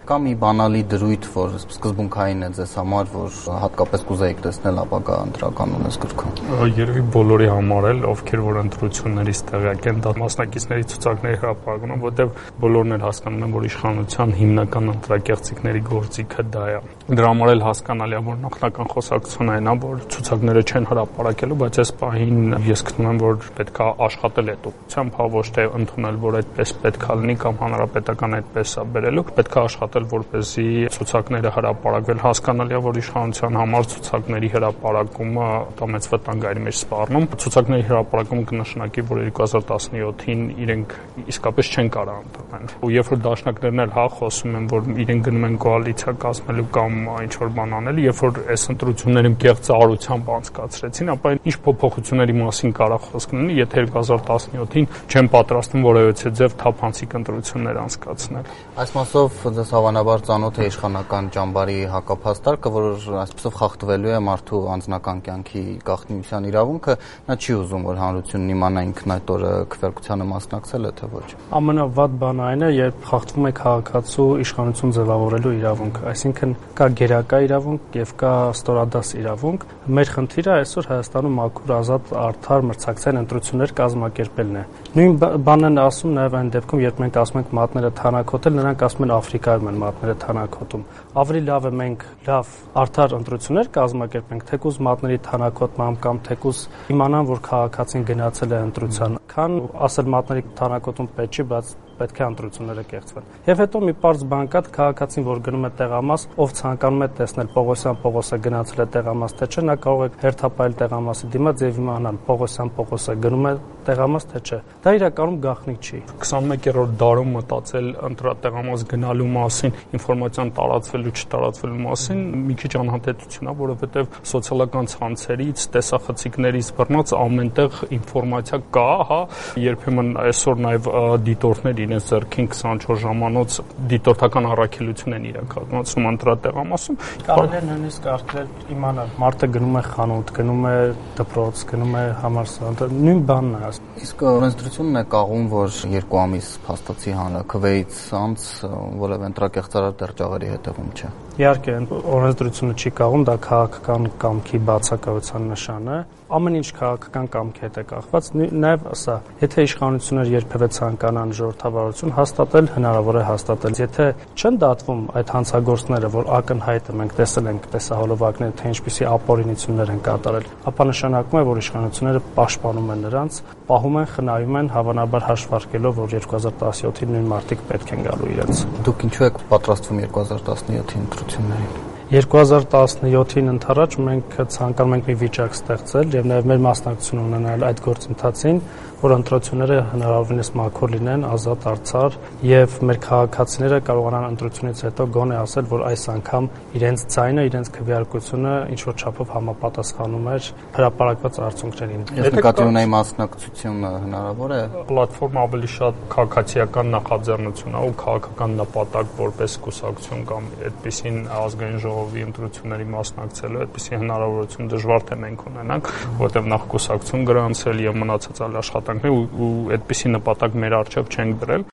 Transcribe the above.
Կա մի բանալի դրույթ, որ սկզբունքային է ձեզ համար, որ հատկապես կուզեիք տեսնել ապագա ընտրական ունեցգրքում։ Երևի բոլորի համար էլ, ովքեր որ ընտրություններից տեղյակ են, դա մասնակիցների ցուցակների հրապարակումն է, որտեղ բոլորն էլ հասկանում են, որ իշխանության հիմնական ընտրակեղծիքների գործիքը դա է։ Դրա համար էլ հասկանալի է, որ նախնական խոսակցությունը այն է, որ ցուցակները չեն հրապարակելու, բայց այս պահին ես գտնում եմ, որ պետք է աշխատել այդ ուղղությամբ, ոչ թե ընդունել, որ այդպես պետք է լինի կամ հանրապետական այդպես է բերելու, պետք է աշխատել, որպեսզի ցուցակները հրապարակվել։ Հասկանալի է, որ իշխանության համար ցուցակների հրապարակումը դա մեծ վտանգ է մեջ սպառնում։ Ցուցակների հրապարակումը կնշանակի, որ 2017-ին իրենք իսկապես չեն կարող ընտրեն։ Ու երբ որ դաշնակներն էլ խոսում են, որ իրենք գնում են կոալիցիա կազմելու կամ ինչ որ բան անել, երբ որ այս ընտրությունները կեղծարարությամբ անցկացրեցին, ապա ինչ փոփոխությունների մասին կարող խոսք լինի, եթե 2017-ին չեն պատրաստվում որևէ ձև թափանցիկ ընտրություններ անցկացնել։ Այս մասով դες հավանաբար ծանոթ է իշխանական ճամբարի հակափաստարկը, որ այսպեսով խախտվելու է մարդու անձնական կյանքի գաղտնիության իրավունքը, նա չի ուզում, որ հանրությունն իմանա ինքն այդ օրը քվեարկությանը մասնակցել է թե ոչ։ Ամենավատ բանը այն է, երբ խախտվում է քաղաքացու իշխանություն ձևավորելու իրավունքը, այսինքն կա գերակա իրավունք եւ կա ստորադաս իրավունք։ Մեր խնդիրը այսօր Հայաստանում մաքուր, ազատ, արդար, մրցակցային ընտրություններ կազմակերպելն է։ Նույն բանն են ասում նաեւ այն դեպքում, երբ մենք ասում ենք մատները թանաքոտել, նրանք ասում են Աֆրիկայում են մատները թանաքոտում։ Ավելի լավ է մենք լավ արդար ընտրություններ կազմակերպենք, թեկուզ մատների թանաքոտմամբ կամ թեկուզ իմանան, որ քաղաքացին գնացել է ընտրության, քան ասել մատների թանաքոտում պետք չի, բայց պետք է ընտրությունները կեղծվեն։ Եվ հետո մի պարզ բան կա, քաղաքացին, որ գնում է տեղամաս, ով ցանկանում է տեսնել Պողոսյանը գնացել է տեղամաս թե չէ, նա կարող է հերթապայել տեղամասի դիմաց եւ իմանալ Պողոսյանը գնում է տեղամաս թե չէ։ Դա իրականում գաղտնիք չի։ 21-րդ դարում մտածել ընտրատեղամաս գնալու մասին, ինֆորմացիան տարածվելու չտարածվելու մասին մի քիչ անհատեցություն է, որովհետեւ սոցիալական ցանցերից, տեսախցիկներից բռնած ամենտեղ ինֆորմացիա կա, հա, երբեմն այսօր նաեւ դիտորդներ իրենց ձեռքին 24 ժամանոց դիտորդական առաքելություն են իրականացնում ընտրատեղամասում։ Կարելի է նույնիսկ արկել իմանալ, մարդը գնում է խանութ, գնում է դպրոց, գնում է համալսարան, նույն բանն է։ Իսկ օրենսդրությունն է կաղում, որ 2 ամիս փաստացի հանրաքվեից անց որևէ ընտրակեղծարար դեռ ճաղերի հետևում չէ։ Իհարկե, օրենսդրությունը չի կաղում, դա քաղաքական կամքի բացակայության նշան է։ Ամեն ինչ քաղաքական կամքի հետ է կախված, նաև սա, եթե իշխանությունները երբևէ ցանկանան ժողովրդավարություն հաստատել, հնարավոր է հաստատել։ Եթե չեն դատվում այդ հանցագործները, որ ակնհայտ է, մենք տեսել ենք տեսահոլովակները, թե ինչպիսի ապօրինություններ են կատարել, ապա նշանակում է, որ իշխանությունները պաշտպանում են նրանց, պահում են, խնայում են, հավանաբար հաշվարկելով, որ 2017-ին նույն մարդիկ պետք են գալու իրենց։ Դուք ինչու եք պատրաստվում 2017-ի ընտրություններին։ 2017-ին ընթരാճ մենք ցանկանում ենք մի վիճակ ստեղծել եւ նաեւ մեր մասնակցություն ունենալ այդ գործընթացին, որ ընտրությունները հնարավորինս մաքուր լինեն, ազատ, արդար եւ մեր քաղաքացիները կարողանան ընտրությունից հետո գոնե ասել, որ այս անգամ իրենց ձայնը, իրենց քվեարկությունը ինչ որ չափով համապատասխանում էր հրապարակված արդյունքներին։ Ես նկատի ունեի մասնակցությունը հնարավոր է։ Պլատֆորմը ավելի շատ քաղաքացիական նախաձեռնություն է ու քաղաքական նպատակ որպես կուսակցություն կամ այդպիսին ազգային ժողովի ընտրությունների մասնակցելու այդպիսի հնարավորություն դժվար թե մենք ունենանք, որտեղ նախ կուսակցություն գրանցել եւ մնացած այլ աշխատանքներ ու այդպիսի նպատակ մեր առջեւ չենք դրել։